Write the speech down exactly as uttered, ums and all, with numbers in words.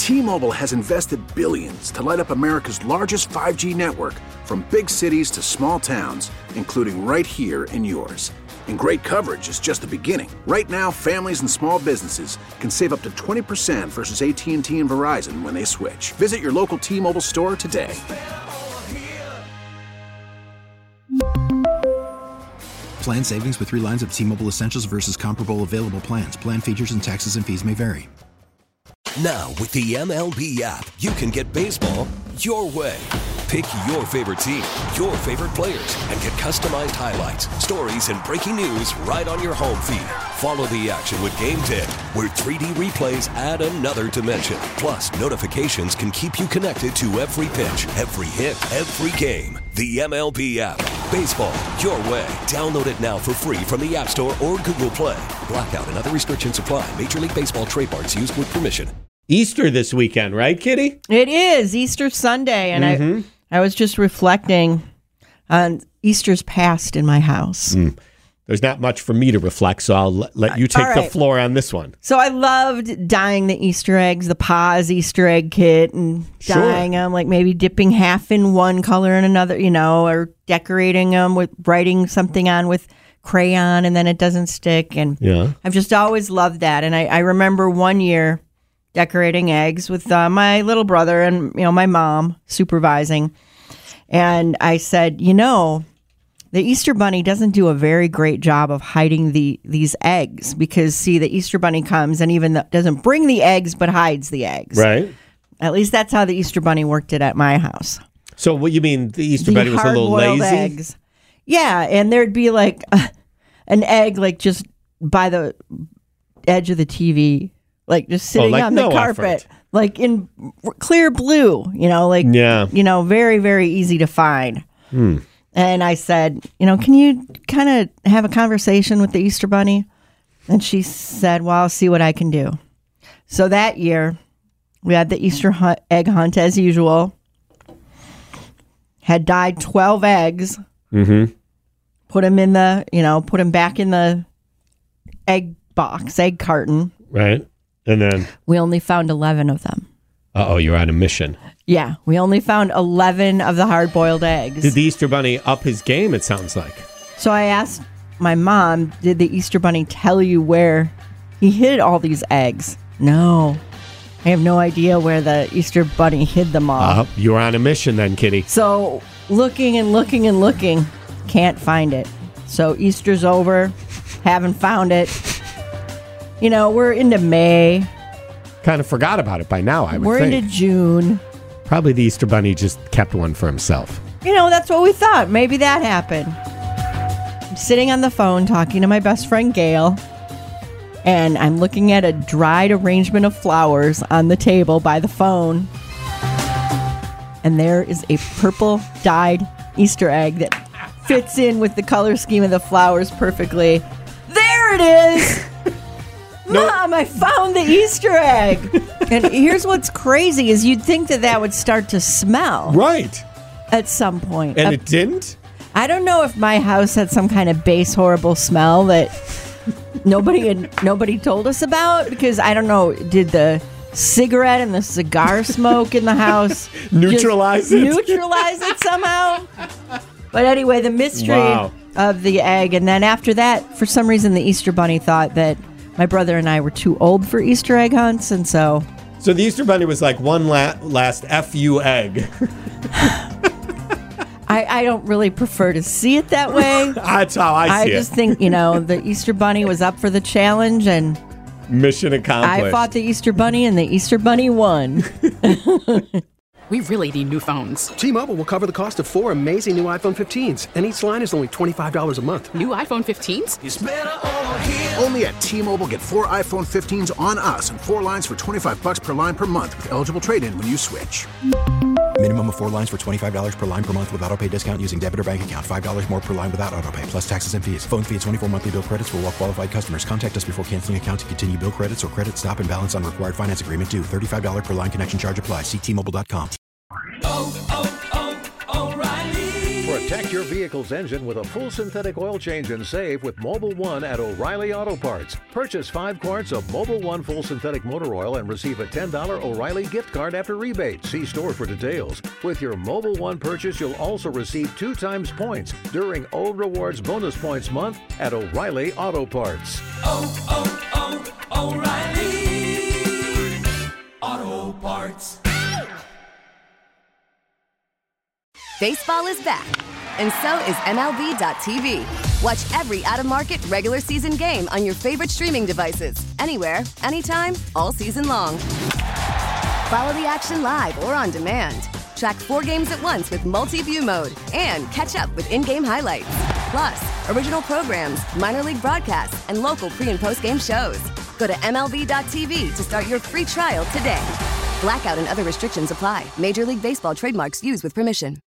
T-Mobile has invested billions to light up America's largest five G network, from big cities to small towns, including right here in yours. And great coverage is just the beginning. Right now, families and small businesses can save up to twenty percent versus A T and T and Verizon when they switch. Visit your local T-Mobile store today. Plan savings with three lines of T-Mobile Essentials versus comparable available plans. Plan features and taxes and fees may vary. Now, with the M L B app, you can get baseball your way. Pick your favorite team, your favorite players, and get customized highlights, stories, and breaking news right on your home feed. Follow the action with Game Day, where three D replays add another dimension. Plus, notifications can keep you connected to every pitch, every hit, every game. The M L B app. Baseball your way. Download it now for free from the App Store or Google Play. Blackout and other restrictions apply. Major League Baseball trademarks used with permission. Easter this weekend, right, Kitty? It is Easter Sunday, and mm-hmm. I I was just reflecting on Easter's past in my house. Mm. There's not much for me to reflect, so I'll let, let you take right. the floor on this one. So I loved dyeing the Easter eggs, the Paws Easter egg kit, and sure. dyeing them, like maybe dipping half in one color and another, you know, or decorating them with writing something on with crayon, and then it doesn't stick. And yeah. I've just always loved that. And I, I remember one year decorating eggs with uh, my little brother and, you know, my mom supervising. And I said, you know, the Easter Bunny doesn't do a very great job of hiding the these eggs because, see, the Easter Bunny comes and even the, doesn't bring the eggs but hides the eggs. Right. At least that's how the Easter Bunny worked it at my house. So what you mean the Easter the Bunny was a little lazy? Eggs. Yeah, and there'd be like uh, an egg like just by the edge of the T V. Like just sitting oh, like on the no carpet, effort. Like in clear blue, you know, like, yeah. you know, very, very easy to find. Hmm. And I said, you know, can you kind of have a conversation with the Easter Bunny? And she said, well, I'll see what I can do. So that year, we had the Easter hunt, egg hunt as usual. Had dyed twelve eggs. Mm-hmm. Put them in the, you know, put them back in the egg box, egg carton. Right. And then we only found eleven of them. Uh-oh, you're on a mission. Yeah, we only found eleven of the hard-boiled eggs. Did the Easter Bunny up his game, it sounds like? So I asked my mom, did the Easter Bunny tell you where he hid all these eggs? No. I have no idea where the Easter Bunny hid them all. Uh, you were on a mission then, Kitty. So looking and looking and looking, can't find it. So Easter's over, haven't found it. You know, we're into May. Kind of forgot about it by now, I would we're think. We're into June. Probably the Easter Bunny just kept one for himself. You know, that's what we thought. Maybe that happened. I'm sitting on the phone talking to my best friend, Gail, and I'm looking at a dried arrangement of flowers on the table by the phone. And there is a purple dyed Easter egg that fits in with the color scheme of the flowers perfectly. There it is! No. Mom, I found the Easter egg. And here's what's crazy is you'd think that that would start to smell. Right. At some point. And uh, it didn't? I don't know if my house had some kind of base horrible smell that nobody had, nobody told us about. Because I don't know, did the cigarette and the cigar smoke in the house neutralize it? Neutralize it somehow? But anyway, the mystery wow. of the egg. And then after that, for some reason, the Easter Bunny thought that my brother and I were too old for Easter egg hunts, and so... So the Easter Bunny was like one la- last F U egg. I, I don't really prefer to see it that way. That's how I see I it. I just think, you know, the Easter Bunny was up for the challenge, and... Mission accomplished. I fought the Easter Bunny, and the Easter Bunny won. We really need new phones. T-Mobile will cover the cost of four amazing new iPhone fifteens, and each line is only twenty-five dollars a month. New iPhone fifteens? It's better over here. Only at T-Mobile, get four iPhone fifteens on us and four lines for twenty-five dollars per line per month with eligible trade-in when you switch. Minimum of four lines for twenty-five dollars per line per month with autopay discount using debit or bank account. five dollars more per line without autopay, plus taxes and fees. Phone fee at twenty-four monthly bill credits for well-qualified customers. Contact us before canceling account to continue bill credits or credit stop and balance on required finance agreement due. thirty-five dollars per line connection charge applies. See T Mobile dot com. Oh, oh, oh, O'Reilly. For a Protect your vehicle's engine with a full synthetic oil change and save with Mobil one at O'Reilly Auto Parts. Purchase five quarts of Mobil one full synthetic motor oil and receive a ten dollars O'Reilly gift card after rebate. See store for details. With your Mobil one purchase, you'll also receive two times points during O Rewards Bonus Points Month at O'Reilly Auto Parts. Oh, oh, oh, O'Reilly Auto Parts. Baseball is back, and so is M L B dot T V. Watch every out-of-market regular season game on your favorite streaming devices, anywhere, anytime, all season long. Follow the action live or on demand. Track four games at once with multi-view mode and catch up with in-game highlights. Plus, original programs, minor league broadcasts, and local pre- and post-game shows. Go to M L B dot T V to start your free trial today. Blackout and other restrictions apply. Major League Baseball trademarks used with permission.